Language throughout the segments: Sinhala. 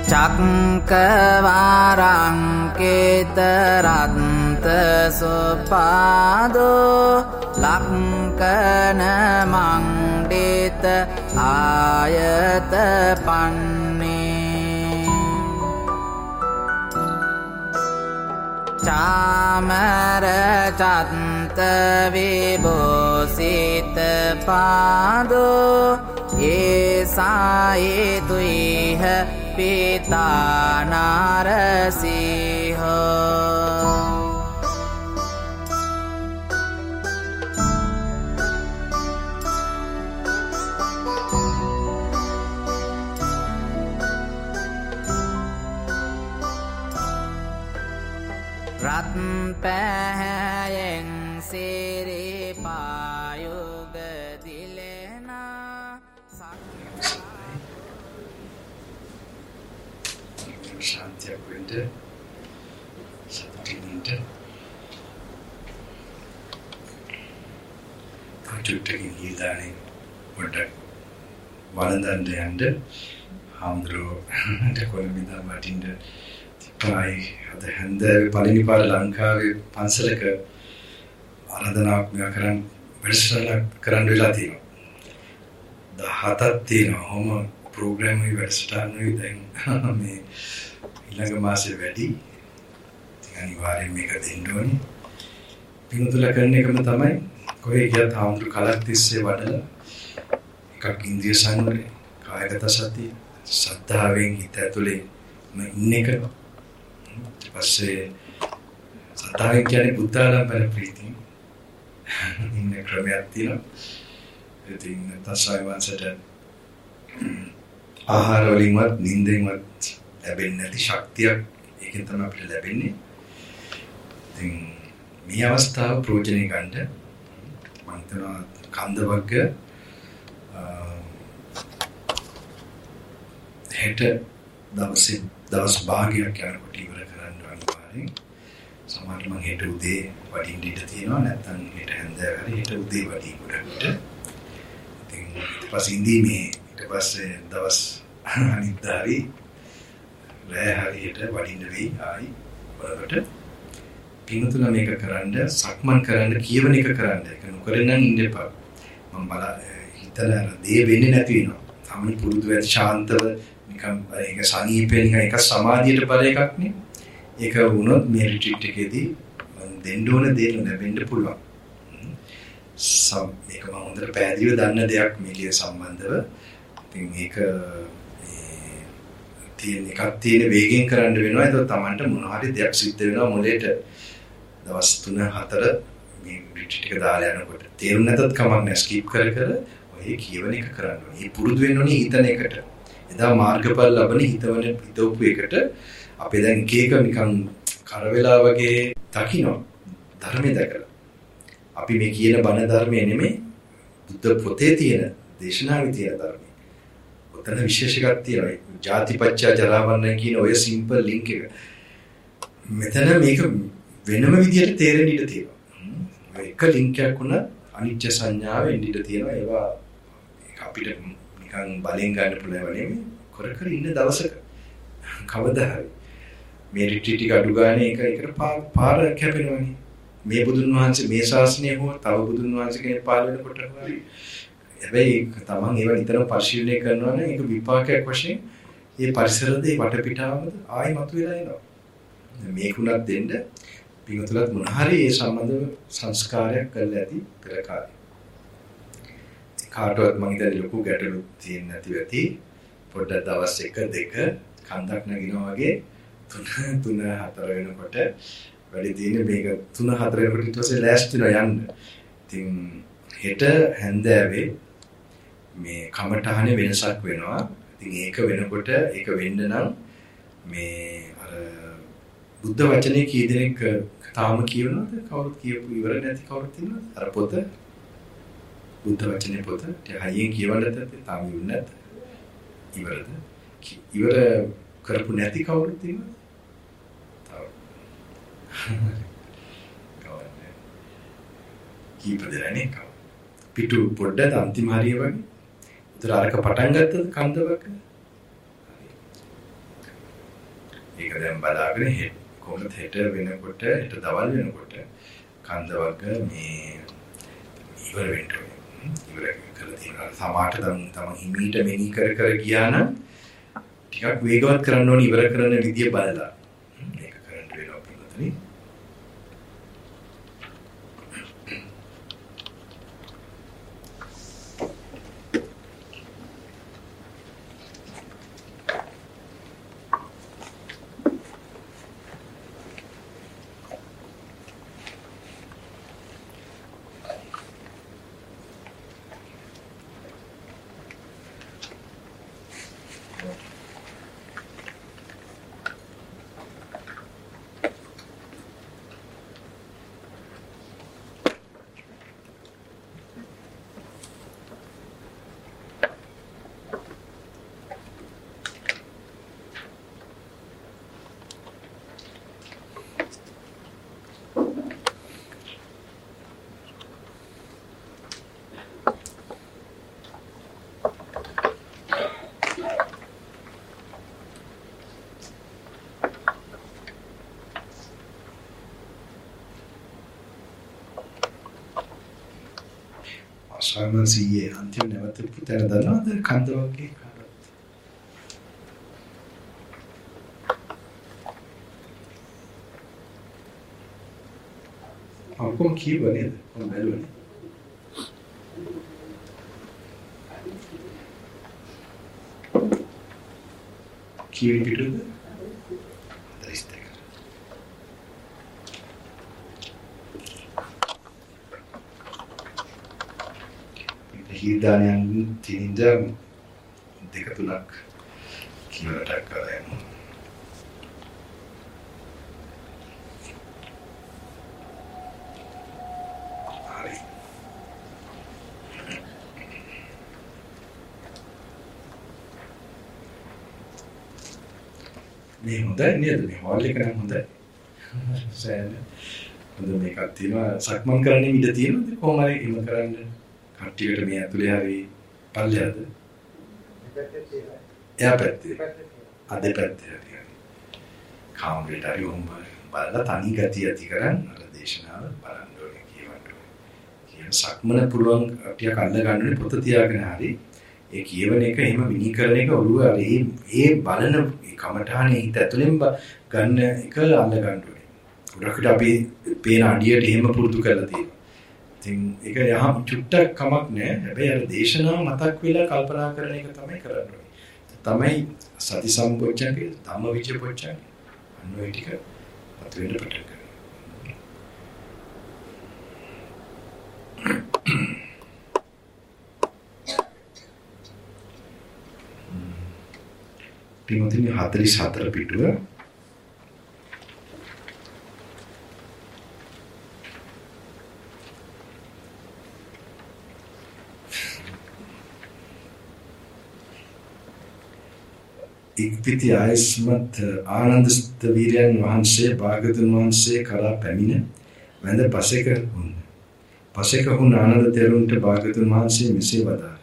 චක්කවරංකේතරත්ත සුපාදෝ ලක්කන මංඩිත ආයත පන්නේ චාමර චත්ත විභූසිත පාදෝ ඒසායේ තුයිහ පිතා නරසිංහෝ රත් පැහැයෙන් සිරිපායුග දිලෙනා ශාන්තියක් වෙන්න සතුටින්ට කටුටකින් හිතානේ පොඩ්ඩක් වළඳන්න යන්න හාමුදුරුවෝ කොළඹින්දා මටින්ද තිප්පයි අද හැන්දෑවේ පළවෙනි පාර ලංකාවේ පන්සලක ආරාධනාවක් කරන් වැඩසටහනක් කරන්න වෙලා තියෙනවා 17ක් තියෙනවා හොම ප්‍රෝග්‍රෑම් එක වැඩසටහනුයි දැන් මේ ඊළඟ මාසේ වැඩි ඉතින් අනිවාර්යයෙන් මේක දෙන්න ඕනේ පින්තුල කරන එකම තමයි කොහේ ගියත් ආම්තු කලක් තිස්සේ වඩලා එකක් ඉන්ද්‍රිය සංවරය කායගත සතිය සද්ධාවෙන් හිත ඇතුලේ ඉන්න එක ඊට පස්සේ සද්ධාවෙන් කියන්නේ බුද්ධාලම්බන ප්‍රීතිය ඉන්න ක්‍රමයක් තියෙනවා ඉතින් තසයිවන්සට ආහාර වලින්වත් නිින්දෙන්වත් ලැබෙන්නේ නැති ශක්තියක් ඒකෙන් තමයි අපිට ලැබෙන්නේ. ඉතින් මේ අවස්ථාව ප්‍රයෝජනෙ ගන්න මම හිතනවා කන්ද වර්ග හෙට දවස් භාගයක් යනකොට ඉවර කරන්න අනිවාර්යෙන්. සමහරවිට මම හෙට උදේ වඩින්න ඉඩ තියෙනවා නැත්නම් හෙට හැන්දෑව හරි හෙට උදේ වඩින්න උඩට. ඉතින් ඊට පස්සේ ඉඳීමේ ඊට පස්සේ දවස් අනිද්දාරි රෑ හරියට වඩින්න වෙයි ආයි බලවට පින්තුන මේක කරන්න සක්මන් කරන්න කියවන එක කරන්න ඒක නොකරන නම් ඉන්න එපා මම හිතලා දේ වෙන්නේ නැති වෙනවා තමයි පුරුදු වෙච්ච ශාන්තව නිකන් ඒක සනීපේ නිකන් එක සමාධියට බල එකක් නේ ඒක වුණොත් මේ රිට්‍රීට් එකේදී මම දෙන්න ඕන දේ ලැබෙන්න පුළුවන් මේක මම හොඳට පැහැදිලිව දන්න දෙයක් මේකේ සම්බන්ධව ඉතින් මේක එකක් තියෙන වේගෙන් කරන්න වෙනවා ඒක තමන්ට මොන හරි දෙයක් සිද්ධ වෙනවා මොලේට දවස් 3-4 මේ රිට්‍රීට් එක දාලා යනකොට තේරුම් නැතත් කමක් නැහැ ස්කිප් කර ඔය කියවන එක කරන්න ඕනේ. මේ පුරුදු වෙන්න ඕනේ හිතන එකට. එදා මාර්ගඵල ලබන හිතවපු එකට අපි දැන් එක නිකන් කරවෙලා වගේ දකින්න ධර්මයේ දැකලා. අපි මේ කියන බණ ධර්මයේ නෙමෙයි බුද්ධ පොතේ තියෙන දේශනාවේ තියෙන ධර්මයේ. ඔතන විශේෂ එකක් තියෙනවා. ජාතිපච්චා ජරාමරණ කියන ඔය සිම්පල් ලින්ක් එක. මෙතන මේක වෙනම විදියට තේරෙන්න ඉඩ තියෙනවා. එක ලින්ක් එකක් උන අනිත්‍ය සංඥාව එන්න ඉඩ තියෙනවා. ඒවා අපිට නිකන් බලෙන් ගන්න පුළුවන් නෙමෙයි. කර කර ඉන්න දවසක කවදා හරි මේ රිට්‍රීට් එක අඩු ගානේ ඒකට පාර කැපෙනවනේ. මේ බුදුන් වහන්සේ මේ ශාසනය හෝ තව බුදුන් වහන්සේ කෙනෙක් පාල වෙනකොට හරි හැබැයි තමන් ඒවා නිතරම පරිශීලනය කරනවා නම් ඒක විපාකයක් වශයෙන් මේ පරිසරද ඒ වටපිටාවද ආයි මතුවලා එනවා. මේකුණක් දෙන්න පිටුලත් මොන හරි ඒ සම්බන්ධව සංස්කාරයක් කරලා ඇති පෙර කාලේ. කාටවත් මම හිතන්නේ ලොකු ගැටලු තියෙන්නේ නැති වෙති. පොඩ්ඩක් දවස් 1-2 කන්දක් නගිනවා වගේ 3-4 වෙනකොට වැඩි තියෙන්නේ මේක 3-4 වෙනකොට ඊට පස්සේ ලෑස්ති වෙනවා යන්න. ඉතින් හෙට හැන්දෑවේ මේ කමඨහනේ වෙනසක් වෙනවා. ඉතින් ඒක වෙනකොට ඒක වෙන්න නම් මේ අර බුද්ධ වචනේ කී දෙනෙක් තාම කියවනවද? කවුරුත් කියපු ඉවර නැති කවුරුත් ඉන්නවද? අර පොත බුද්ධ වචනේ පොත හයියෙන් කියවන්නද තාම ඉවර නැද්ද? ඉවරද? ඉවර කරපු නැති කවුරුත් ඉන්නවද? තාම. කවන්නේ. කීප දෙනෙක් පිටු පොඩ්ඩක් අන්තිම හරිය වගේ. උතර අරක පටන් ගත්තද කන්දවක? ඒක දැන් බලාගෙන කොහොමද හෙට වෙනකොට හෙට දවල් වෙනකොට කන්ද වර්ග මේ ඉවර වෙන්න ඕනේ. ඉවර කරලා තියෙනවා. සමාට තම හිමීට මෙනි කර ගියා නම් ටිකක් වේගවත් කරන්න ඕනේ ඉවර කරන විදිය බලලා. මේක කරන්න වෙනවා පිළිතුරේ. Simon CA antiම නැවත පුතේන දන්නවද කන්ද වගේ කාටවත් කොහොම කියවනේ කොහොම බැලුවනේ කියවි පිටුද හිදානයන් තිනින්ද දෙක තුනක් කියවටක් කරයමු. හරි. මේ හොඳයි නේද? මේ හොල් එක නම් හොඳයි. සෑහෙන හොඳ මේකක් තියෙනවා. සක්මන් කරන්නේ ඉඳ තියෙනවද? කොහොම හරි ඉම කරන්නේ කට්ටියට මේ ඇතුලේ හරි පල්ලෙයද? එයා පැත්තේ. අද පැත්තේ හරි. කාමරේට හරි වොම් බලලා තනි ගතිය ඇති කරන් අර දේශනාව බලන්න ඕනේ කියවන්න ඕනේ. කියන සක්මන පුළුවන් ටික අල්ල ගන්න ඕනේ පොත තියාගෙන හරි. ඒ කියවන එක එහෙම විනී කරන එක ඔළුව අර ඒ බලන කමඨානේ හිත ඇතුලෙන් ගන්න එක අල්ල ගන්න ඕනේ. උඩකට අපි පේන අඩියට එහෙම පුරුදු කරලා තියෙනවා. ඉතින් ඒක යහම චුට්ටක් කමක් නැහැ. හැබැයි අර දේශනාව මතක් වෙලා කල්පනා කරන එක තමයි කරන්න ඕනේ. තමයි සති සම්පෝච්චංගේ ධම්මවිචය පොච්චංගේ අන්න ඒ ටික අත වෙන්න පටන් ගන්නවා. පින්වතුනි 44 පිටුව ඉක්පිති ආයස්මත් ආනන්ද ස්තවීරයන් වහන්සේ භාගතුන් වහන්සේ කරා පැමිණ වැඳ පසෙක වුණ. පසෙක වුණ ආනන්ද තෙරුන්ට භාගතුන් වහන්සේ මෙසේ වදාළා.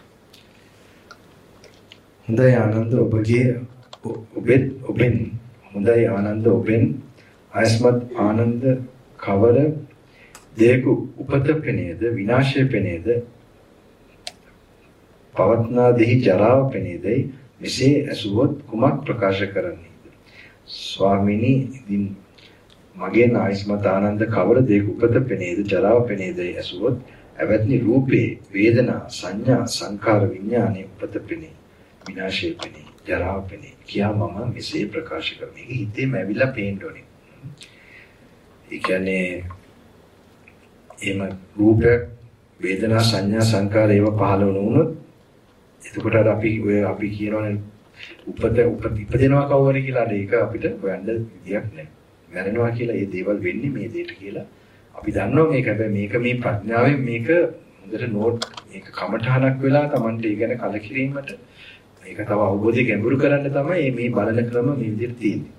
හොඳයි ආනන්ද ඔබෙන් හොඳයි ආනන්ද ඔබෙන් ආයස්මත් ආනන්ද කවර දෙයක උපත පෙනේද විනාශය පෙනේද පවත්නා දෙහි ජරාව පෙනේදයි මෙසේ ඇසුවොත් කුමක් ප්‍රකාශ කරන්නේද? ස්වාමීනි ඉතින් මගේ ආයස්මත් ආනන්ද කවර දෙයක උපත පෙනේද ජරාව පෙනේදයි ඇසුවොත් අවත්නි රූපේ වේදනා සංඥා සංකාර විඥානේ උපත පෙනේ විනාශය පෙනේ ජරාව පෙනේ කියා මම මෙසේ ප්‍රකාශ කරමි. හිතේම ඇවිල්ලා පේන්න ඕනේ. ඒ කියන්නේ එම රූප වේදනා සංඥා සංකාර ඒවා පහළ වුණොත් එතකොට අපි කියනවනේ ඉපදෙනවා කවුරු කියලා ඒක අපිට හොයන්න විදියක් නැහැ. මැරෙනවා කියලා මේ දේවල් වෙන්නේ මේ දෙයට කියලා අපි දන්නවා මේක. හැබැයි මේක මේ ප්‍රඥාවෙන් මේක හොඳට නෝට් මේක කමඨහනක් වෙලා Tamante ඒ ගැන කලකිරීමට මේක තව අවබෝධය ගැඹුරු කරන්න තමයි මේ බලන ක්‍රම මේ විදිහට තියෙන්නේ.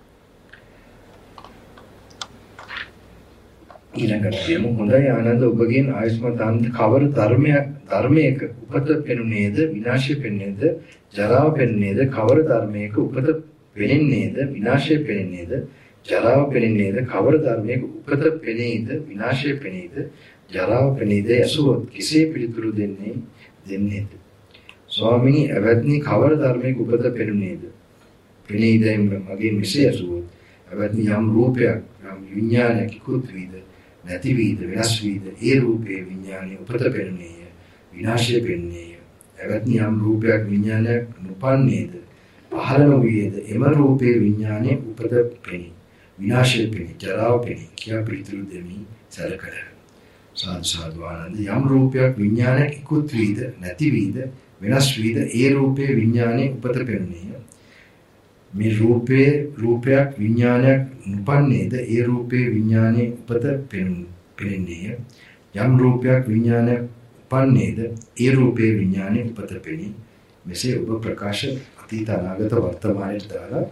ඊළඟට කියමු හොඳයි ආනන්ද ඔබගෙන් ආයුෂ්මත් ආනන්ද කවර ධර්මයක උපත පෙනුනේද විනාශය පෙනුනේද ජරාව පෙනුනේද කවර ධර්මයක උපත පෙනෙන්නේද විනාශය පෙනෙන්නේද ජරාව පෙනෙන්නේද කවර ධර්මයක උපත පෙනේද විනාශය පෙනේද ජරාව පෙනේද යසුවොත් කෙසේ පිළිතුරු දෙන්නේද ස්වාමීනි අවත්නි කවර ධර්මයක උපත පෙනුනේද පෙනේද මගේ මෙසේ යසුවොත් අවත්නි යම් රූපයක් යම් විඥානයක් ඉක්ුත් වීද නැති වීද වෙනස් වීද ඒ රූපේ විඥානයේ උපත පෙනුනේය විනාශය පෙනුනේය අවත්නි යම් රූපයක් විඥානයක් නොපන්නේද පහළ නොවියද එම රූපේ විඥානයේ උපත පෙනී විනාශය පෙනී ජරාව පෙනී කියා පිළිතුරු දෙමි සැලකල සාදු සාදු ආනන්ද යම් රූපයක් විඥානයක් ඉක්ුත් වීද නැති වීද වෙනස් වීද ඒ රූපේ විඥානයේ උපත පෙනුනේය මේ රූපයක් විඥානයක් නොපන්නේද ඒ රූපේ විඥානයේ උපත පෙනෙන්නේය යම් රූපයක් විඥානයක් උපන්නේද ඒ රූපේ විඥානයේ උපත පෙනී මෙසේ ඔබ ප්‍රකාශ අතීත අනාගත වර්තමානයේ දාලා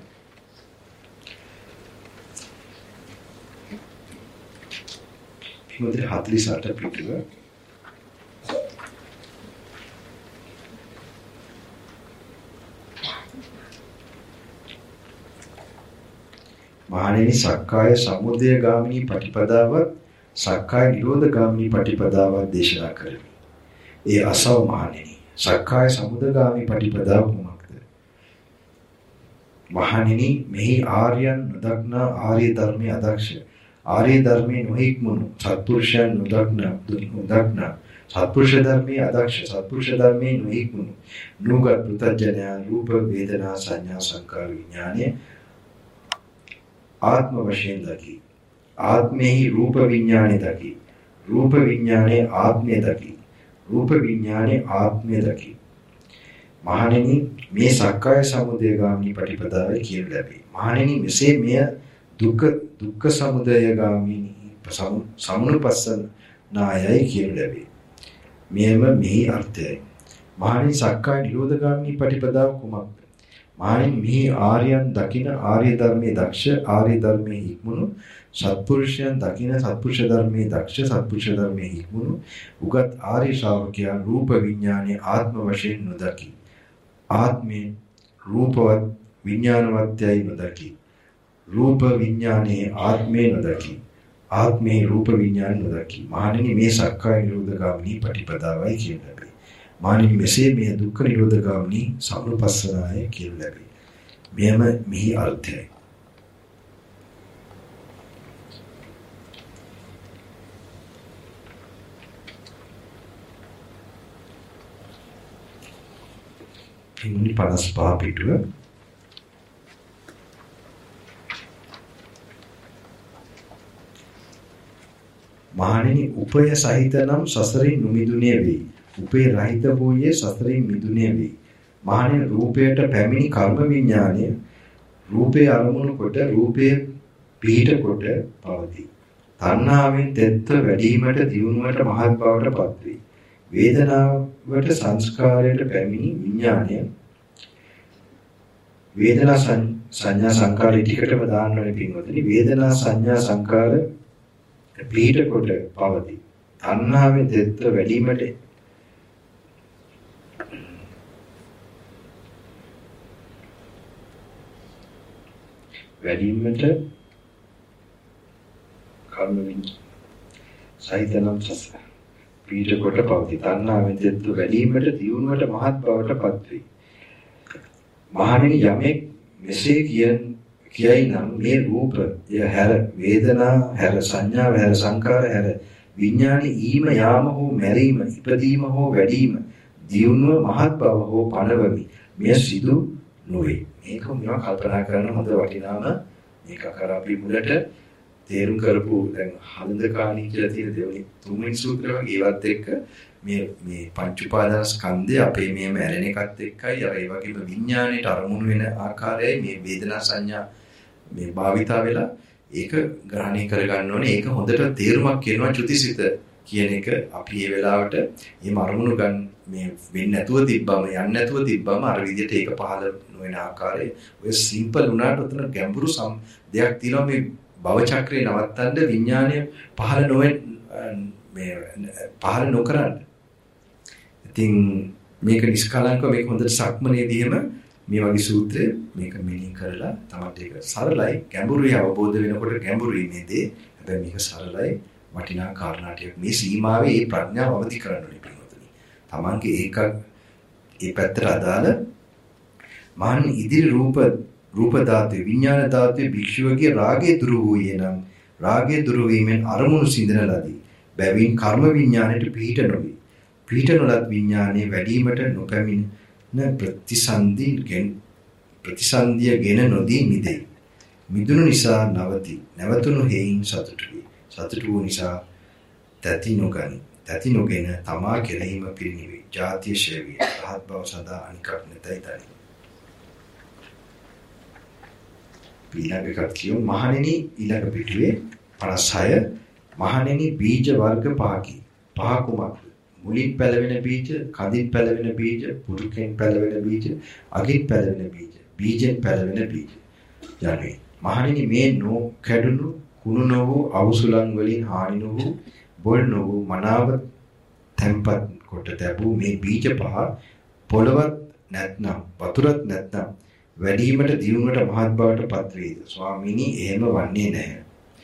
පිටුවේ 48 පිටුව මහණෙනි සක්කාය සමුදය ගාමිනී පටිපදාව සක්කාය නිරෝධ ගාමිනී පටිපදාව දේශනා කරමි. ඒ අසව මහණෙනි සක්කාය සමුදගාමී පටිපදාව කුමක්ද? මහණෙනි මෙහි ආර්යයන් නොදක්නා ආර්ය ධර්මයේ අදක්ෂ ආර්ය ධර්මයේ නොහික්මුණු සත්පුරුෂයන් නොදක්නා සත්පුරුෂ ධර්මයේ අදක්ෂ සත්පුරුෂ ධර්මයේ නොහික්මුණු නුගත් පුතජනයා රූප වේදනා සංඥා සංකාර විඥානයේ ආත්ම වශයෙන් දකි ආත්මෙහි රූප විඥානය දකි රූප විඥානයේ ආත්මය දකි රූප විඥානයේ ආත්මය දකි මහණෙනි මේ සක්කාය සමුදය ගාමිනී පටිපදාවේ කියන ලැබේ මහණෙනි මෙසේ මෙය දුක්ඛ සමුදය ගාමිනී සමුනුපස්සන නායයි කියන ලැබේ මෙයම මෙහි අර්ථයයි මහණෙනි සක්කාය නිරෝධ ගාමිනී පටිපදාව කුමක්ද මහණෙනි මෙහි ආර්යයන් දකින ආර්ය ධර්මයේ දක්ෂ ආර්ය ධර්මයේ ඉක්මුණු සත්පුරුෂයන් දකින සත්පුරුෂ ධර්මයේ දක්ෂ සත්පුරුෂ ධර්මයේ ඉක්මුණු උගත් ආර්ය ශ්‍රාවකයන් රූප විඥානයේ ආත්ම වශයෙන් නොදකි ආත්මේ රූපවත් විඥානවත්යයි නොදකි රූප විඥානයේ ආත්මේ නොදකි ආත්මේ රූප විඥාන නොදකි මහණෙනි මේ සක්කාය නිරෝධ ගාමිනී පටිපදාවයි කියන ලැබේ මහණෙනි මෙසේ මේ දුක්ඛ නිරෝධ ගාමිනී සම්පස්සනාය කියන ලැබේ මෙයම මෙහි අර්ථයයි පින්නි 55 පිටුව මහණෙනි උපය සහිත නම් සසරින් නොමිදුනේ වෙයි. උපේ රහිත වූයේ සසරින් මිදුනේ වෙයි. මහණෙනි රූපයට පැමිණි කර්ම විඥානය රූපේ අරමුණු කොට රූපේ පිහිට කොට පවතී. තණ්හාවෙන් තෙත්ව වැඩිවීමට දියුණුවට මහත් බවට පත් වේ. වේදනාවට සංස්කාරයට පැමිණි විඥානය වේදනා සංඥා සංකාර ටිකටම දාන්න ඕනේ පින්වතුනි. වේදනා සංඥා සංකාර පිහිට කොට පවතී. තණ්හාවෙන් තෙත්ව වැඩිවීමට කර්ම විඥාන සහිතනම් සසර පිහිට කොට පවතී. තණ්හාවෙන් තෙත්ව වැඩිවීමට දියුණුවට මහත් බවට පත් වේ. මහණෙනි යමෙක් මෙසේ කියයි නම් මේ රූපය හැර වේදනා හැර සංඥා හැර සංකාර හැර විඥාන ඊම යාම හෝ මැරීම ඉපදීම හෝ වැඩිම දියුණුව මහත් බව හෝ පණවමි මෙය සිදු නොවේ. මේක මොනවා කල්පනා කරන හොඳ වටිනාම මේක කරා අපි මුලට තේරුම් කරපු දැන් හඳකාණී කියලා තියෙන දෙවෙනි තුන්වෙනි සූත්‍රය වගේ ඒවත් එක්ක මේ පංච උපාදාන ස්කන්ධය අපේ මේ මැරෙන එකත් එක්කයි ඒ වගේම විඥාණයට අරමුණු වෙන ආකාරයයි මේ වේදනා සංඥා මේ භාවිතා වෙලා ඒක ග්‍රහණය කරගන්න ඕනේ. ඒක හොඳට තේරුමක් කියනවා චුතිසිත කියන එක අපි මේ වෙලාවට මේ අරමුණු ගන්න මේ වෙන්නේ නැතුව තිබ්බම යන්නේ නැතුව තිබ්බම අර විදිහට ඒක පහළ නොවන ආකාරය ඔය සිම්පල් උනාට උතන ගැඹුරු දෙයක් තියෙනවා මේ භව චක්‍රේ නවත්තන්න විඥානය පහළ නොවෙන් මේ පහළ නොකරන්න. ඉතින් මේක නිස්කලංකව මේක හොඳට සක්මනේදීම මේ වගේ සූත්‍රය මේක මෙනෙහි කරලා තමයි ඒක සරලයි ගැඹුරුයි අවබෝධ වෙනකොට ගැඹුරුයි මේ දේ. හැබැයි මේක සරලයි වටිනා කාරණාටියක්. මේ සීමාවේ මේ ප්‍රඥාව අවදි කරන්න ඕනේ පිටුතුනි. තමන්ගේ ඒක ඒ පැත්තට අදාළ මහන් ඉදිරි රූප ධාතු විඥාන ධාතු භික්ෂුවගේ රාගය දුරු වූයේ නම් රාගය දුරු වීමෙන් අරමුණු සිඳන ලදී. බැවින් කර්ම විඥාණයට පිහිට නොවේ. පිහිට නොලත් විඥානයේ වැඩිවීමට නොපැමිණ ප්‍රතිසන්දියගෙන නොදී මිදේ. මිදුණු නිසා නවති. නැවතුණු හේයින් සතුටු වේ. සතුටු වූ නිසා තැති නොගනි. තැති නොගෙන තමා කෙරෙහිම පිරිනිවේ. ජාතිය ශේවිය. රහත් බව සදා අනිකක් නැතයි තනි. ඊළඟට කියමු මහණෙනි ඊළඟ පිටුවේ 56 මහණෙනි බීජ වර්ග පහකි. පහ කුමක්ද? මුලින් පැලවෙන බීජ, කඳින් පැලවෙන බීජ, පුරුකෙන් පැලවෙන බීජ, අගින් පැලවෙන බීජ, බීජෙන් පැලවෙන බීජ. යන්නේ මහණෙනි මේ නොකැඩුණු කුණු නොවූ අවසුලන් වලින් හානි නොවූ බොල් නොවූ මනාව තැම්පත් කොට ලැබූ මේ බීජ පහ පොළවත් නැත්නම් වතුරත් නැත්නම් වැඩිවීමට දියුණුවට මහත් බවට පත් වේද? ස්වාමීනි එහෙම වන්නේ නැහැ.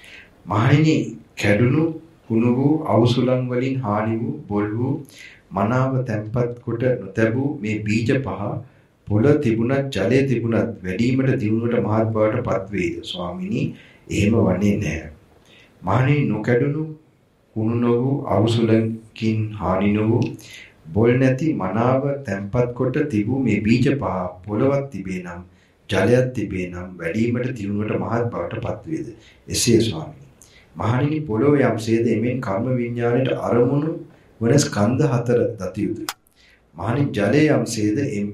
මහණෙනි කැඩුණු කුණු වූ අවසුලන් වලින් හානි වූ බොල් වූ මනාව තැම්පත් කොට නොතැබූ මේ බීජ පහ පොළ තිබුණත් ජලය තිබුණත් වැඩිවීමට දියුණුවට මහත් බවට පත් වේද? ස්වාමීනි එහෙම වන්නේ නැහැ. මහණෙනි නොකැඩුණු කුණු නොවූ අවසුලකින් හානි නොවූ බොල් නැති මනාව තැම්පත් කොට තිබූ මේ බීජ පහ පොළවත් තිබේ නම් ජලයක් තිබේ නම් වැඩිවීමට දියුණුවට මහත් බවට පත් වේද? එසේ ස්වාමීනි. මහණෙනි පොළොව යම්සේද එමෙන් කර්ම විඥාණයට අරමුණු වන ස්කන්ධ හතර දත යුතුය. මහණෙනි ජලය යම්සේද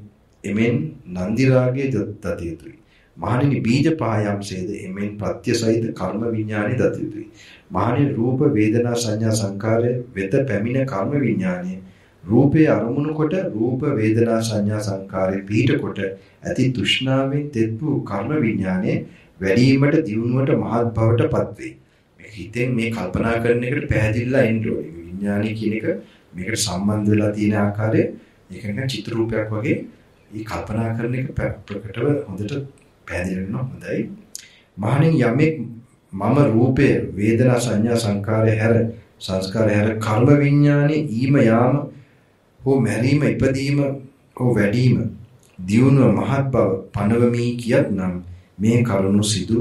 එමෙන් නන්දි රාගයේ දත යුතුය. මහණෙනි බීජ පහ යම්සේද එමෙන් ප්‍රත්‍ය සහිත කර්ම විඥාණය දත යුතුය. මහණෙනි රූප වේදනා සංඥා සංකාරය වෙත පැමිණ කර්ම විඥාණය රූපේ අරමුණු කොට රූප වේදනා සංඥා සංකාරේ පිහිට කොට ඇති තෘෂ්ණාවෙන් තෙත් වූ කර්ම විඥානයේ වැඩිවීමට දියුණුවට මහත් බවට පත් වේ. මේ හිතෙන් මේ කල්පනා කරන එකට පැහැදිලිලා එන්න ඕනේ. විඥානය කියන එක මේකට සම්බන්ධ වෙලා තියෙන ආකාරය ඒක නිකන් චිත්‍ර රූපයක් වගේ මේ කල්පනා කරන එක ප්‍රකටව හොඳට පැහැදිලි වෙනවා. හොඳයි. මහණෙනි යමෙක් මම රූපය වේදනා සංඥා සංකාරය හැර සංස්කාරය හැර කර්ම විඥානයේ ඊම යාම හෝ මැරීම ඉපදීම හෝ වැඩිම දියුණුව මහත් බව පනවමි කියත් නම් මේ කරුණු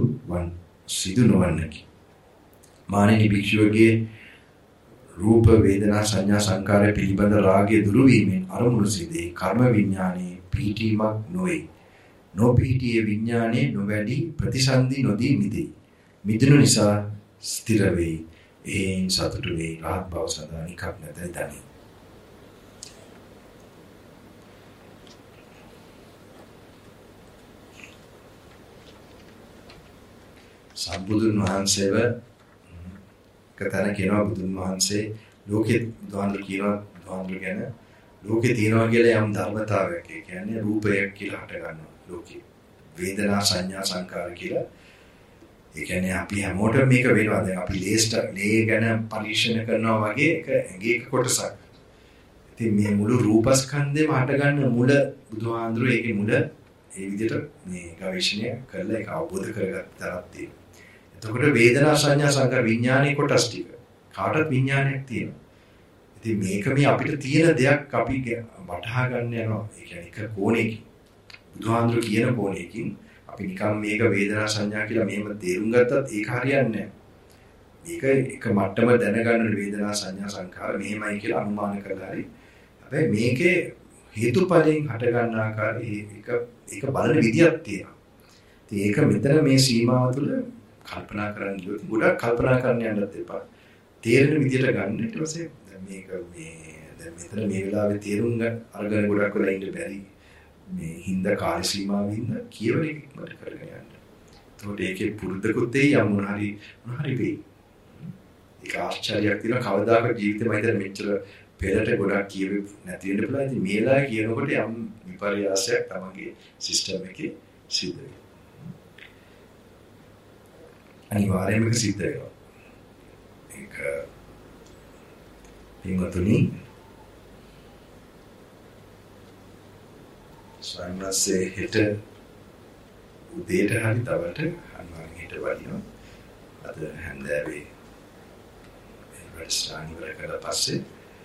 සිදු නොවන්නකි. මානෙනි භික්ෂුවගේ රූප වේදනා සංඥා සංකාර පිළිබඳ රාගය දුරු වීමෙන් අරමුණු සිදේ කර්ම විඥානයේ පීඨීමක් නොවේ. නොපීඨියේ විඥානයේ නොවැඩි ප්‍රතිසන්දි නොදී මිදේ. මිදුණු නිසා ස්ථිර වේ. ඒන් සතුටු වේ. රහත් බව සදා නිකක් නැතයි දනි. සම්බුදුන් වහන්සේව කතන කියනවා බුදුන් වහන්සේ ලෝකේ බුදුහාමුදුරු කියනවා බුදුහාමුදුරු ගැන ලෝකේ තියෙනවා කියලා යම් ධර්මතාවයක්. ඒ කියන්නේ රූපයක් කියලා හට ගන්නවා ලෝකේ. වේදනා සංඥා සංකාර කියලා. ඒ කියන්නේ අපි හැමෝටම මේක වෙනවා. දැන් අපි ලේ ගැන පරීක්ෂණ කරනවා වගේ එක කොටසක්. ඉතින් මේ මුළු රූපස්කන්ධෙම හට ගන්න මුල බුදුහාමුදුරු ඒකේ මුල ඒ විදිහට මේ ගවේෂණය කරලා ඒක අවබෝධ කරගත්ත තරක් තියෙනවා. එතකොට වේදනා සංඥා සංකාර විඥානයේ කොටස් ටික කාටත් විඥානයක් තියෙනවා. ඉතින් මේක මේ අපිට තියෙන දෙයක් අපි වටහා ගන්න යනවා. ඒ කියන්නේ එක කෝණයකින් බුදුහාමුදුරු කියන කෝණයකින් අපි නිකන් මේක වේදනා සංඥා කියලා මෙහෙම තේරුම් ගත්තත් ඒක හරියන්නේ නැහැ. මේක එක මට්ටම දැනගන්න වේදනා සංඥා සංකාර මෙහෙමයි කියලා අනුමාන කරලා හරි. හැබැයි මේකේ හේතුඵලයෙන් හට ගන්න ආකාරය ඒක බලන විදියක් තියෙනවා. ඉතින් ඒක මෙතන මේ සීමාව තුළ කල්පනා කරන්න ගොඩක් කල්පනා කරන්න යන්නත් එපා. තේරෙන විදියට ගන්න. ඊට පස්සේ මේක දැන් මෙතන මේ වෙලාවේ තේරුම් ගන්න අරගෙන ගොඩක් වෙලා ඉන්න බැරි. මේ හිඳ කාල සීමාවෙ ඉන්න කියවන එක ඉක්මනට කරගෙන යන්න. ඒකට ඒකේ පුරුද්දකුත් එයි යම් මොන හරි වෙයි. ඒක ආශ්චර්යයක් තියෙනවා. කවදාකවත් ජීවිතේ මම හිතන්නේ මෙච්චර පෙරට ගොඩක් කියවෙ නැති වෙන්න පුළුවන්. ඉතින් මේලා කියනකොට යම් විපර්යාසයක් තමගේ සිස්ටම් එකේ සිද්ධ වෙනවා. අනිවාර්යයෙන්ම සිද්ධ වෙනවා. ඒක පින්වතුනි ස්වයංවසේ හෙට උදේට හරි දවල්ට අනිවාර්යෙන් හෙට වඩිනවා. අද හැන්දෑවේ වැඩසටහන ඉවර කළා පස්සේ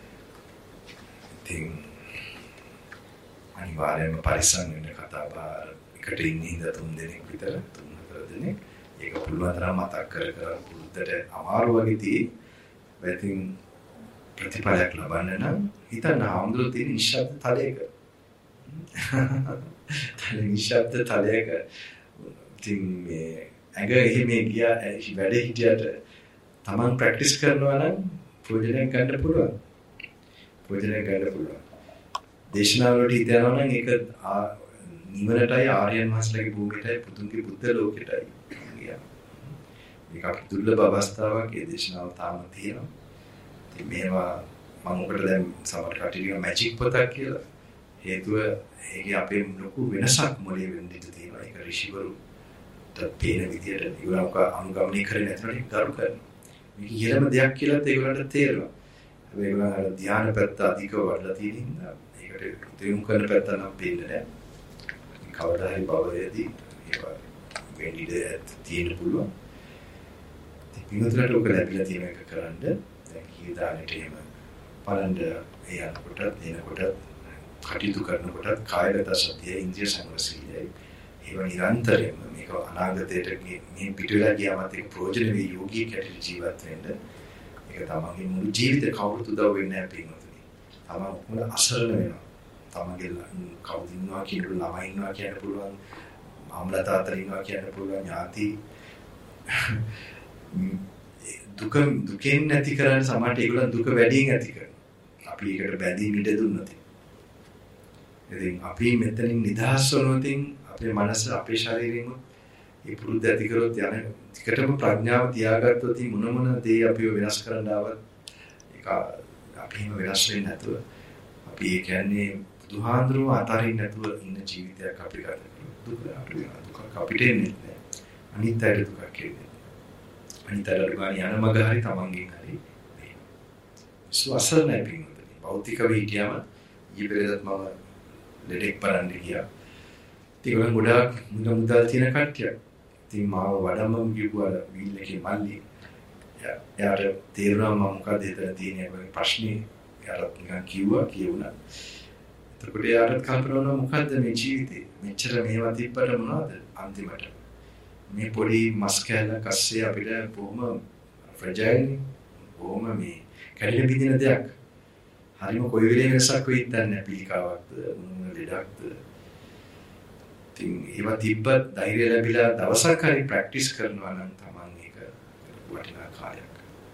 ඉතින් අනිවාර්යයෙන්ම පරිස්සම් වෙන්න කතා බහ එකට ඉන්නේ ඉඳ 3 දෙනෙක් විතර 3-4 දෙනෙක්. ඒක පුළුවන් තරම් මතක් කර පුරුද්දට අමාරු වගේ තියෙයි. ඉතින් ප්‍රතිඵලයක් ලබන්න නම් හිතන්න ආම්දුර තියෙන නිශ්ශබ්ද තලයක. නිශ්ශබ්ද තලයක ඉතින් මේ ඇඟ එහෙම ගියා වැඩ හිටියට තමන් ප්‍රැක්ටිස් කරනවා නම් ප්‍රයෝජනයක් ගන්න පුළුවන්. දේශනාවලට හිතනවා නම් ඒක නිවනටයි ආර්යයන් වහන්සේලාගේ භූමියටයි පුදුන්ගේ බුද්ධ ලෝකෙටයි කියනවා. මේක අපිට දුර්ලභ අවස්ථාවක්. ඒ දේශනාව තාම තියෙනවා. ඉතින් මේවා මම ඔකට දැන් සමහර කටිය මැජික් පොතක් කියලා. හේතුව ඒකේ අපේ ලොකු වෙනසක් මොලේ වෙන්න ඉඩ තියෙනවා. ඒක ඍෂිවරුට පේන විදියට ඒගොල්ලෝ අනුගමනය කරන්නේ නැතුව ගරු කරනවා. මේක ඉහළම දෙයක් කියලා ඒගොල්ලන්ට තේරෙනවා. ඒගොල්ලෝ අර ධ්‍යාන පැත්ත අධිකව වඩලා තියෙන හින්දා ඒකට තේරුම් කරන පැත්ත නම් පේන්නේ නැහැ. කවදා හරි භවයේදී ඒක වෙන්නේ තියෙන්න පුළුවන්. පින්වතුන්ට ඔක ලැබිලා තියෙන එක කරන්න දැන් කීදානෙට එහෙම බලන්න ඒ අනකොට එනකොට කටයුතු කරනකොට කායගත සතිය ඉන්ද්‍රිය සංවරසීලයි ඒව නිරන්තරයෙන්ම මේක අනාගතයට මේ පිටුලා ගියාමත් ඒක ප්‍රයෝජන වේ යෝගී කැටි ජීවත් වෙන්න ඒක තමන්ගේ මුළු ජීවිතේ කවුරුත් උදව් වෙන්නේ නැහැ පින්වතුනි. තමන් මුල අසරණ වෙනවා. තමන්ගේ කවුද ඉන්නවා කියලා ළමයි ඉන්නවා කියන්න පුළුවන්. අම්මලා තාත්තලා ඉන්නවා කියන්න පුළුවන්. ඥාති දුකෙන් නැති කරන්න සමහරට ඒගොල්ලන් දුක වැඩියෙන් ඇති කරනවා. අපි ඒකට බැඳී මිද දුන්නොත්. ඉතින් අපි මෙතනින් නිදහස් වුණොත් අපේ මනස අපේ ශරීරෙම ඒ පුරුද්ද ඇති කරොත් යන ටිකටම ප්‍රඥාව තියාගත්තොත් මොන දේ අපිව වෙනස් කරන්න ආවත් ඒක අපිම වෙනස් වෙන්නේ නැතුව අපි ඒ කියන්නේ බුදුහාඳුරුව අතරින් නැතුව ඉන්න ජීවිතයක් අපි ගත කරනවා. දුක අපිට එන්නේ නැහැ. අනිත් අයට දුකක් එන්නේ. අනිත් අයට ගාන යන මග හරි තමන්ගෙන් හරි මේ සුවසල් නැපින් භෞතිකව හිටියම ඊපෙරේදත් මම ලෙඩෙක් බලන්න ගියා. ඉතින් ගොඩාක් මුදල් තියෙන කට්ටියක්. ඉතින් මාව වඩම්ම ගිහුවා වීල් එකේ මල්ලි. යාර තේරුණා මම මොකද හිතලා තියෙන්නේ වගේ ප්‍රශ්නේ යාරත් නිකන් කියුණා. එතකොට යාරත් කල්පනා වුණා මොකද්ද මේ ජීවිතේ? මෙච්චර මේවා තිබ්බට මොනවද අන්තිමට? මේ පොඩි මස් කැලක් අස්සේ අපිට බොහොම ෆ්‍රැජයිල් බොහොම මේ කැඩෙන බිඳින දෙයක්. හරිම කොයි වෙලේ වෙනසක් වෙයිද නැහැ. පිළිකාවක්ද මොන ලෙඩක්ද? ඉතින් ඒවා තිබ්බත් ධෛර්යය ලැබිලා දවසක් හරි ප්‍රැක්ටිස් කරනවා නම් තමන් ඒක වටිනා කාලයක්.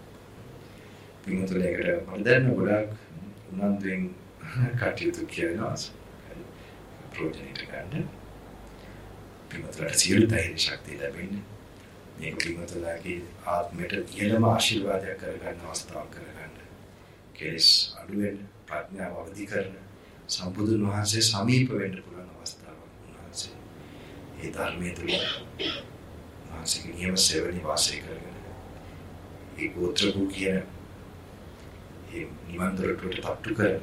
පින්තුලේකට මම දැන් ගොඩාක් උනන්දුවෙන් කටයුතු කරනවා. ප්‍රොජෙක්ට් ගන්න. පින්තුලට සියලු ධෛර්ය ශක්තිය ලැබෙන්නේ. මේක පින්තුලගේ ආත්මයට ඉහළම ආශිර්වාදයක් කරගන්න අවස්ථාවක් කරගන්න. කෙලස් අඩු වෙන්න, ප්‍රඥාව අවදි කරන, සම්බුදුන් වහන්සේ සමීප වෙන්න පුළුවන් අවස්ථාවක්. ඒ ධර්මයේ තුල මානසික නියම සේවනයේ වාසය කරගෙන ඒ ගෝත්‍රකු කියන ඒ නිවන් දොරටුවට තට්ටු කරන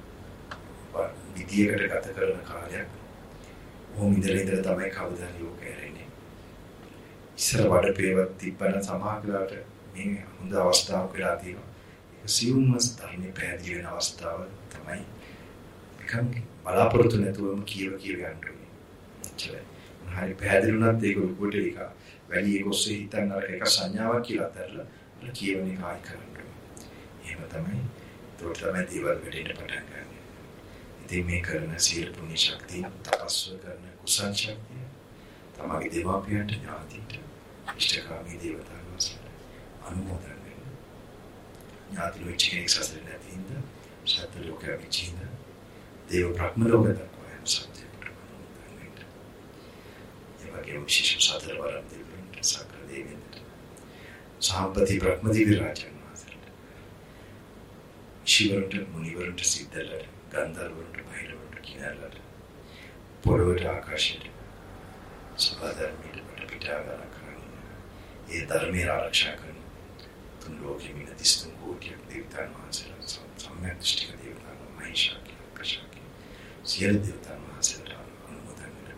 විදියකට ගත කරන කාලයක් ඕම ඉඳලා තමයි කවදා ලෝකෙ හැරෙන්නේ. ඉස්සර වඩපේවත් තිබ්බන සමාහලට මේ හොඳ අවස්ථාවක් වෙලා තියෙනවා. ඒක සියුම්ම ධර්මයේ පැහැදිලි වෙන අවස්ථාව තමයි නිකන් බලාපොරොත්තු නැතුවම කියව යන්න ඕනේ. එච්චරයි. හරි පැහැදිලි වුණත් ඒක කොට එක වැඩි ඒක ඔස්සේ හිතන්න අර එක සංඥාවක් කියලා අතරලා කියවන එක ආයි කරන්න ඕනේ. එහෙම තමයි ඒකට තමයි දේවල් වෙඩේට පටන් ගන්න. ඉතින් මේ කරන සීල පුණ්‍ය ශක්තිය, තපස්ව කරන කුසල් ශක්තිය, තමගේ දේවාපියන්ට ඥාතිට ඉෂ්ඨකාමී දේවතාවුන් අනුමෝදන් වෙන්න. ඥාති ලෝකයේ සසර නැතිඳ සත්‍ය ලෝකයේ විචින්ද දේව බ්‍රහ්ම ලෝක දක්වා යන සත්‍ය වගේ විශේෂ සතර වරම් දෙවියන්ට සකල දෙවියන්ට සාම්පති බ්‍රහ්ම දිව්‍ය රාජයන් වහන්සේට ශිවරුන්ට මුනිවරුන්ට සිද්ධලට ගන්ධර්වරුන්ට මහිරවරුන්ට කිනරලට පොළොවට ආකාශයට සබාධර්මයට පිටාගාන කරන්නේ ඒ ධර්මයේ ආරක්ෂා කරන තුන් ලෝකෙම ඉන්න 33 කෝටියක් දෙවියන් වහන්සේලා සම්‍යක් දෘෂ්ටික දෙවියන් මහේශාක්‍ය ප්‍රශාක්‍ය සියලු දෙවියන් වහන්සේලා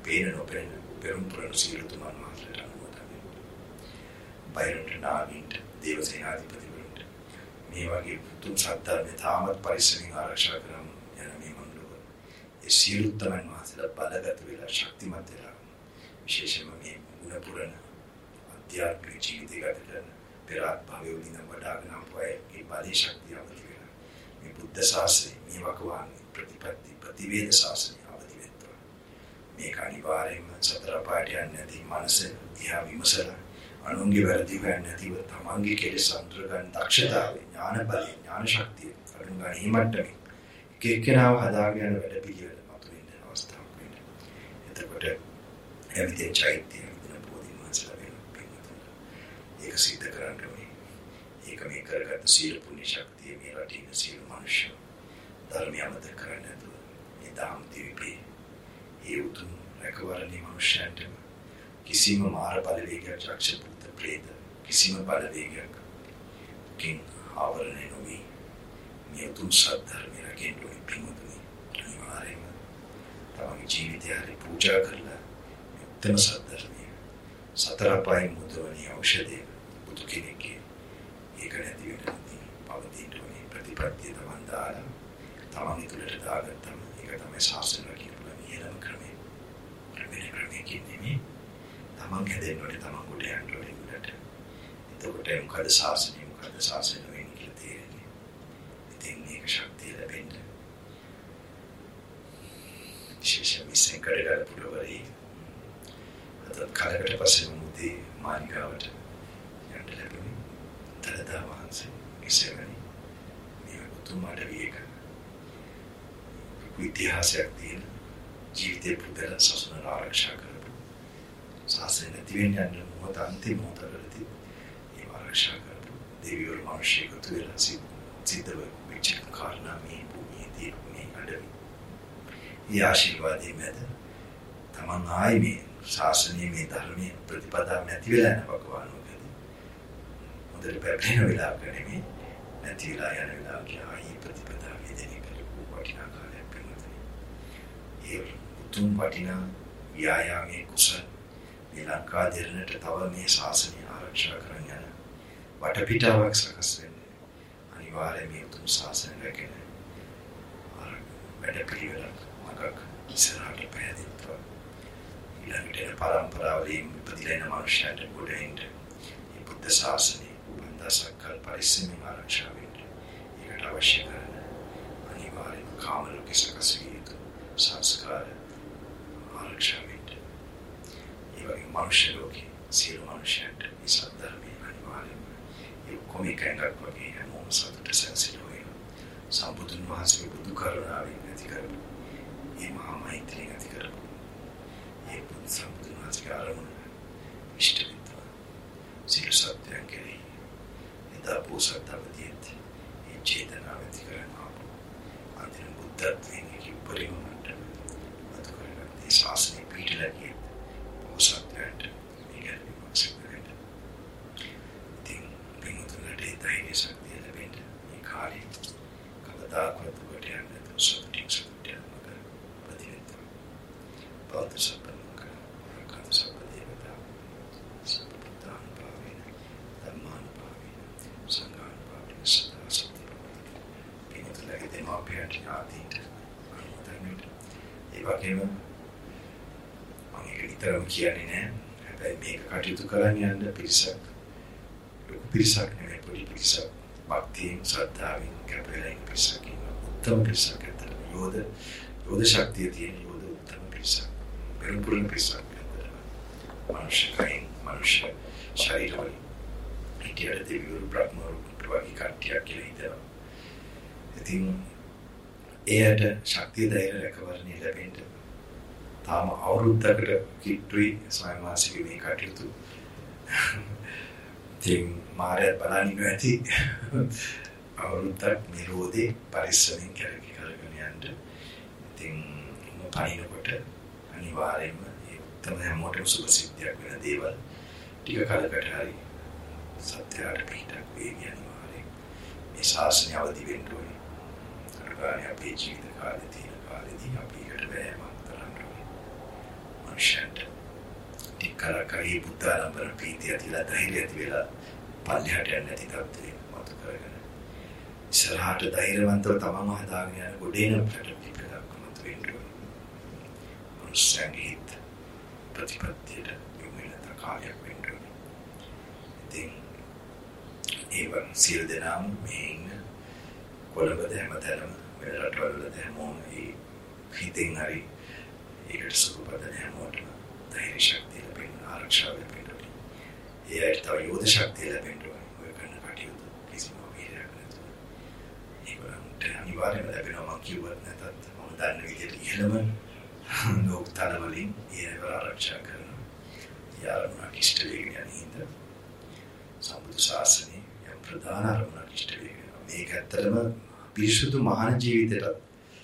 පේන නොපෙනෙන පෙරම් පුරන සියලු තුමන් වහන්සේලාට අනුමෝදන් වෙනවා. බයිරන්ට නාගින්ට දේවසේනාධිපතිවරුන්ට මේ වගේ උතුම් සද්ධර්මයේ තාමත් පරිස්සමින් ආරක්ෂා කරමු යන මේ මනුලොව ඒ සියලු තුමන් වහන්සේලා බලගත වෙලා ශක්තිමත් වෙලා විශේෂයෙන්ම මේ ගුණ පුරන අධ්‍යාත්මික ජීවිතය ගත කරන පෙර ආත්මවල ඉඳන් වඩාගෙන අපේ බලේ ශක්තිය අවදි වෙලා මේ බුද්ධ ශාසනය මේ වකවානුවේ ප්‍රතිපත්ති ප්‍රතිවේද ශාසනය අවදි වෙත්වා. මේක අනිවාර්යයෙන්ම සතර පාට යන්නේ නැති මනස දිහා විමසලා අනුන්ගේ වැරදි ගන්න නැතිව තමන්ගේ කෙලෙස් අඳුර ගන්න දක්ෂතාවය ඥාන බලය ඥාන ශක්තිය අනුන් ගන්න හිමට්ටමේ එක එක්කෙනාව හදාගෙන යන වැඩ පිළිවෙල මතුවෙන අවස්ථාවක් වෙන්නේ. එතකොට එවිට චෛත්‍ය ඒක සිද්ධ කරන්න ඕනේ. ඒක මේ කරගත්ත සීල පුණ්‍ය ශක්තිය මේ රටේ සීල මනුෂ්‍ය ධර්මය අමතක කරන්නේ නැතුව මේ දාම් දීපේ ඒ උතුම් රැකවරණේ මනුෂ්‍යයන්ට කිසිම මාර බලවේගයක් යක්ෂ භූත ප්‍රේත කිසිම බලවේගයක් කින් ආවරණය නොවි මේ උතුම් සත්‍ය රැකෙන්න ඕනේ පින්වතුනි. අනිවාර්යයෙන්ම තමන්ගේ ජීවිතය හරි පූජා කරලා මේ උත්තම සත්‍ය සතර අපායන් මුදවන්නේ ඖෂධය බුදු කෙනෙක්ගේ ඒක නැති වෙනදී පවතින ඕනේ ප්‍රතිපත්තිය තමන් දාලා තමන් ඉතුලට දාගත්තම ඒක තමයි ශාසන රකින්න පුළුවන් ඊළඟ ක්‍රමය. වෙන ක්‍රමයකින් නෙමෙයි තමන් හැදෙන්න ඕනේ තමන් කොට යන්න ඕනේ උඩට. එතකොට මොකද ශාසනය මොකද ශාසනය වෙන්නේ කියලා තේරෙන්නේ. ඉතින් මේක ශක්තිය ලැබෙන්න විශේෂයෙන්ම සංකල්ප පුරවරේ කාලකට පස්සේ මුදී මාලිගාවට යන්න ලැබුණේ. දලදා වහන්සේ ඉස්සෙවැනි මේ උතුම් අඩවියක ඉතිහාසයක් තියෙන ජීවිතේ පුදලා සසුන ආරක්ෂා කරපු ශාසනය නැති වෙන්න යන මොහොත අන්තිම මොහොතවලදී ඒ ආරක්ෂා කරපු දෙවිවරු මානුෂිකතු වෙලා සිද්ධ වෙච්ච කාරණා මේ භූමියේදී මේ අඩවි. ඒ ආශිර්වාදයේ මැද තමන් ආයේ මේ ශාසනීය මේ ධර්මයේ ප්‍රතිපදාව නැති වෙලා යන වකවානුවකදී හොඳට පැහැදිලි වෙලාවක නෙමෙයි නැති වෙලා යන වෙලාවක ආයි ප්‍රතිපදාව වේදෙන කරපු වටිනා කාලයක් වෙනවා. ඒ උතුම් වටිනා ව්‍යායාමයේ කුසල මේ ලංකා දෙරණට තව මේ ශාසනය ආරක්ෂා කරන්න යන වටපිටාවක් සකස් වෙන්නේ. අනිවාර්යයෙන් මේ උතුම් ශාසනය රැකගෙන වැඩ පිළිවෙලක් මගක් ඉස්සරහට පැහැදිලිව ඊළඟට පරම්පරාවලින් ඉපදිලා යන මනුෂ්‍යයන්ට ගොඩෙන්න මේ බුද්ධ ශාසනය 5000 කල් පරිස්සමෙන් ආරක්ෂා වෙන්න. ඒකට අවශ්‍ය කරන අනිවාර්යම කාම ලෝක සකස් වී යුතු සංස්කාර ආරක්ෂා වෙන්න. ඒ වගේ මනුෂ්‍ය ලෝකේ සියලු මනුෂ්‍යයන්ට මේ සද්ධර්මයේ අනිවාර්යම ඒ කොමිකෙන්ක් වගේ හැමෝම සතුට සැනසෙලා වෙනවා. සම්බුදුන් වහන්සේ බුදු කරුණාවෙන් ඇති කරපු මේ මහා මෛත්‍රිය ඇති කරපු ඒ බුදු සම්බුදුන් වහන්සේගේ ආරමුණ ඉෂ්ට විත්වා සියලු සත්‍යයන් කෙරෙහි එදා බෝසත්වදීත් ඒ චේතනාව ඇති කරනවා. අන්තිම බුද්ධත්වයෙන් කිව්පරිම මට්ටම අද කරගත්තේ ශාසනය පිටලා ගිය බෝසත්වයන්ට මේකට විමර්ශනය කරන්න. ඉතින් පින්තුලට ඒ ධෛර්ය ශක්තිය ලැබෙන්න මේ කාලේ කවදාකවත් ඔබට යන්න සතුටින් මග ප්‍රතිවෙත්වා. බෞද්ධ සම්පන්නක රකත සම්පදේවතා සම්පුත්තාන් භාවේන ධර්මාන් භාවේන සංඝාන් භාවේන සදා සත්‍ය භාවේන පින්තුලගේ දෙමාපියන්ට ආදීට අනුමතනෙට ඒ වගේම මම ඒක විතරම කියන්නේ නෑ. හැබැයි මේක කටයුතු කරන්න යන්න පිරිසක් ලොකු පිරිසක් නෙමෙයි පොඩි පිරිසක් භක්තියෙන් ශ්‍රද්ධාවෙන් කැපෙලා ඉන්න පිරිසක් ඉන්නවා. උත්තම පිරිසක් අතර යෝධ ශක්තිය තියෙන යෝධ උත්තම පිරිසක් පෙරම්පුරන පිරිසක් අතර මනුෂ්‍ය කයින් මනුෂ්‍ය ශරීරවලින් ඉතිහාර දෙවිවරු බ්‍රහ්මවරු වගේ කට්ටියක් කියලා හිතනවා. ඉතින් එයට ශක්තිය ධෛර්ය රැකවරණය ලැබෙන්න තාම අවුරුද්දකට කිට්ටුයි ස්වයං වාසික මේ කටයුතු. ඉතින් මාරය බලන්නේ නැති අවුරුද්දක් නිරෝධේ පරිස්සමෙන් කරගෙන යන්න. ඉතින් මොකයිනකොට අනිවාර්යයෙන්ම ඒ උත්තම හැමෝටම සුභ සිද්ධියක් වෙන දේවල් ටික කලකට හරි සත්‍යයට පිටක් වෙන්නේ අනිවාර්යයෙන්. මේ ශාසනය අවදි වෙන්න ඕනේ. අරගානේ අපේ ජීවිත කාලේ තියෙන කාලෙදී අපි එකට බෑම කරන්න ඕනේ. මනුෂ්‍යයන්ට ටිකරකයි බුද්ධාලම්බන ප්‍රීතිය ඇතිලා ධෛර්යය ඇති වෙලා පල්ලෙහාට යන්නේ නැති තත්ත්වෙ මතු කරගෙන ඉස්සරහට ධෛර්යවන්තව තමන්ව හදාගෙන යන ගොඩේන ප්‍රතිපලක් මත වෙන්න මනුෂ්‍යයන්ගේ ප්‍රතිපත්තියට යොමු වෙන කාලයක් වෙන්න ඉතින් ඒවන් සියලු දෙනාම මේ ඉන්න කොළඹද හැමතැනම වෙන රටවල්වලද හැමෝම හිතෙන් හරි ඒකට සුබපදන හැමෝටම ධෛර්ය ශක්තිය ලැබෙන්න ආරක්ෂාව ලැබෙන්න ඒ අයට තව යෝධ ශක්තිය ලැබෙන්න ඔය කරන කටයුතු කිසිම වීරයක් නැතුව ඒගොල්ලන්ට අනිවාර්යයෙන්ම ලැබෙනවා මම කිව්වත් නැතත් මම දන්න විදිහට ඉහළම ලෝක තලවලින් ඒව ආරක්ෂා කරනවා යාළුවා ඉෂ්ට වෙගෙන යන හින්දා සම්බුදු ශාසනය යම් ප්‍රධාන අරමුණක් ඉෂ්ට වෙගෙන මේක ඇත්තටම පිරිසුදු මහාන ජීවිතයට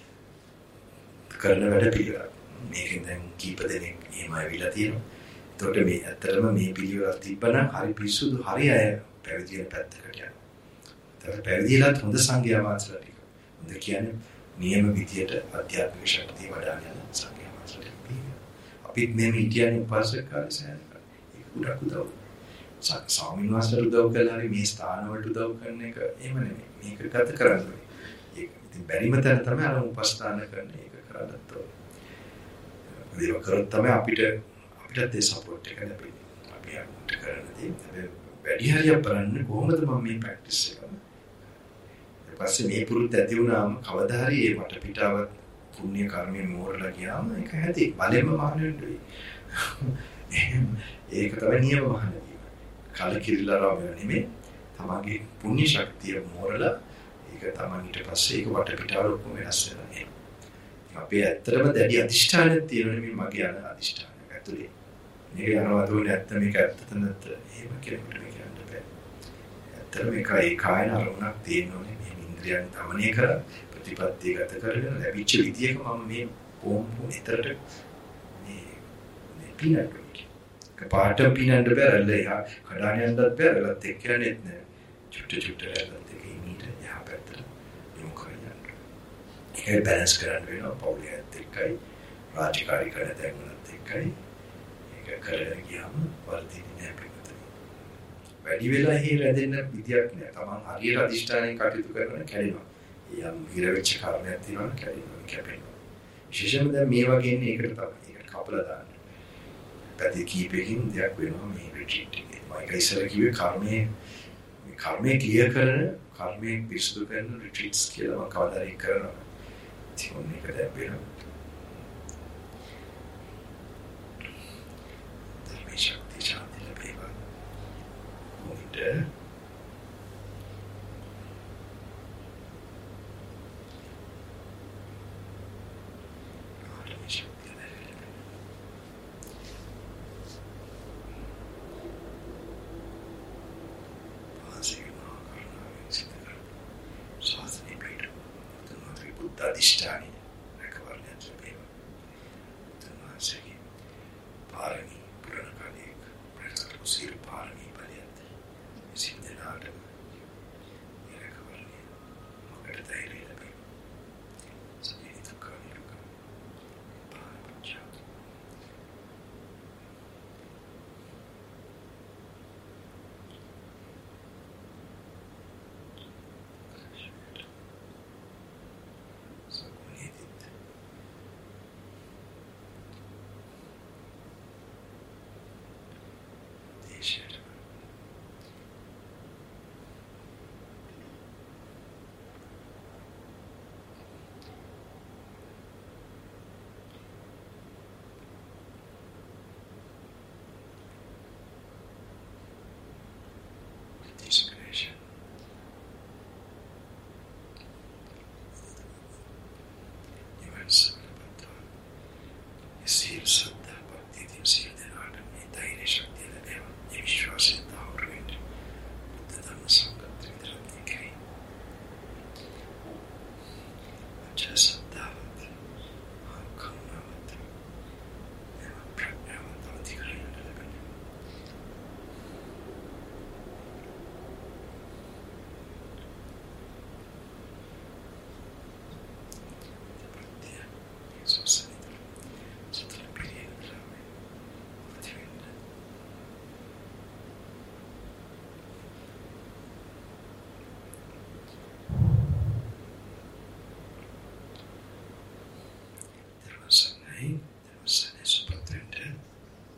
කරන වැඩ පිළිවෙලක් මේකෙන් දැන් කීප දෙනෙක් එහෙම ඇවිල්ලා තියෙනවා. එතකොට මේ ඇත්තටම මේ පිළිවෙලක් තිබ්බනම් හරි පිරිසුදු හරි අය පැවිදි වෙන පැත්තකට යනවා. ඒතකොට පැවිදිලාත් හොඳ සංඝයා වහන්සේලා ටික. හොඳ කියන්නේ නියම විදියට අධ්‍යාත්මික ශක්තිය වඩාගෙන යන සංඝයා වහන්සේලා ටික. අපිත් මේ හිටියන්නේ උපාසක කාලේ සෑහෙන කාලෙ. ඒක උඩක් උදව්. ස්වාමීන් වහන්සේලා උදව් කළා හරි මේ ස්ථානවලට උදව් කරන එක එහෙම නෙමෙයි. මේක ගත කරන්න ඕනේ. ඒක ඉතින් බැරිම තැන තමයි අර උපස්ථාන කරන එක කරන්නත් ඕනේ. ඒක කරොත් තමයි අපිට ඒ සපෝට් එක ලැබෙන්නේ. අපි අනුන්ට කරනදී වැඩි හරියක් බලන්න කොහොමද මම මේ ප්‍රැක්ටිස් එක. ඊට පස්සේ මේ පුරුද්ද ඇති වුණාම කවදා හරි ඒ වටපිටාව පුණ්‍ය කර්මයෙන් මෝරලා ගියාම ඒක හැදී බලෙම මහාන වෙන්නේ. ඒක තමයි නියම මහාන වීම. කලකිරිලා රාමය නෙමෙයි. තමන්ගේ පුණ්‍ය ශක්තිය මෝරලා ඒක තමන් ඊට පස්සේ ඒක වටපිටාව ඔක්කොම වෙනස් වෙනවා. අපේ ඇත්තටම දැඩි අධිෂ්ඨානයක් තියෙනවා මේ මගේ යන අධිෂ්ඨානයක් ඇතුලේ. මේක යනවා දුන්නේ ඇත්ත මේක ඇත්තද නැත්ද එහෙම කෙනෙකුට මේක කියන්න බෑ. ඇත්තටම මේක ඒකායන අරමුණක් තියෙනෝනේ මේ ඉන්ද්‍රියන් තමනේ කර ප්‍රතිපත්තිය ගත කරගෙන ලැබිච්ච විදියක මම මේ කොම් විතරට මේ පිනක් පාට පිනන්න බැරල එහා කඩාන යන්නත් බැරලත් එක්ක යන්නේත් නෑ. චුට්ට රැල්ලත් එක්ක ඉන්නට යහා පැත්තට යොමු කරන්න. ඒක බැලන්ස් කරන්න වෙනවා පෞලියත් එක්කයි රාජකාරී කරන තැන්වලත් එක්කයි ඒක කරගෙන ගියාම වර්ධින්නේ නැහැ පිටතට. වැඩි වෙලා හේ රැඳෙන්න විදියක් නෑ. තමන් හරියට අධිෂ්ඨානයෙන් කටයුතු කරන කැඩෙනවා. යම් හිර වෙච්ච කර්මයක් තියෙනවා කැඩෙනවා කැපෙනවා. විශේෂයෙන්ම දැන් මේ වගේ ඉන්නේ ඒකට තමයි. ඒකට කපලා දාන්න. පැති කීපකින් දෙයක් වෙනවා මේ රිට්‍රීට් එකේ. මම ඒක ඉස්සර කිව්වේ කර්මයේ ක්ලියර් කරන කර්මයේ පිරිසුදු කරන රිට්‍රීට්ස් කියලා මම කවදාද කරනවා. ඉතින් මේක දැන් වෙනවා. ධර්මයේ ශක්තිය ශාන්ති ලැබේවා. මොකද අධිෂ්ඨානය රැකවරණය ලැබේවා. තමාසගේ පාරමී පුරණ කාලයක ප්‍රසන්න සිල් පාරමී බලයත් සිද්ධාට රැකවරණය මොකට ධෛර්යය ලැබේවා. සමේ දුක්ඛනිරුක පාරපච්චා Shit.